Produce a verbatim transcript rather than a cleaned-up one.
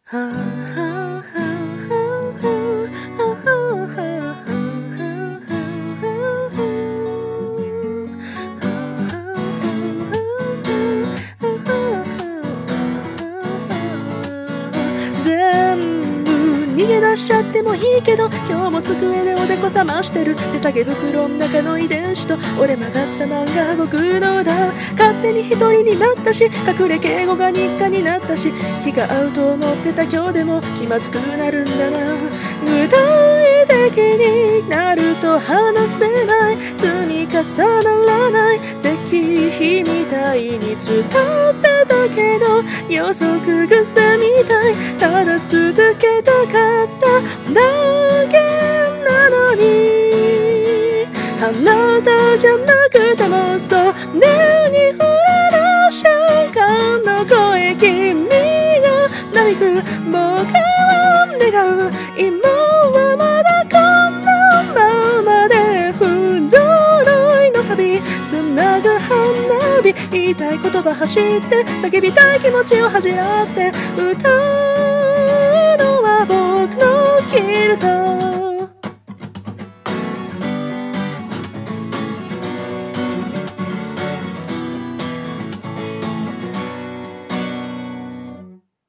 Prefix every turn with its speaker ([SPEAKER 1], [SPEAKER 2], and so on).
[SPEAKER 1] 全部逃げ出しちゃってもいいけど、今日も机でおでこ覚ましてる。手提げ袋の中の遺伝子と折れ曲がった漫画動くのだ。勝手に一人になったし、隠れ敬語が日課になったし、気が合うと思ってた今日でも気まずくなるんだな。具体的になると話せない、積み重ならない石碑みたいに伝ってたけど、予測癖みたい。ただ続けたかっただけなのに、あなたじゃなくてもそれに触れる瞬間の声、君がなびく僕は願う。今はまだこのままで不揃いのサビつなぐ花火、言いたい言葉走って叫びたい気持ちを恥じらって歌う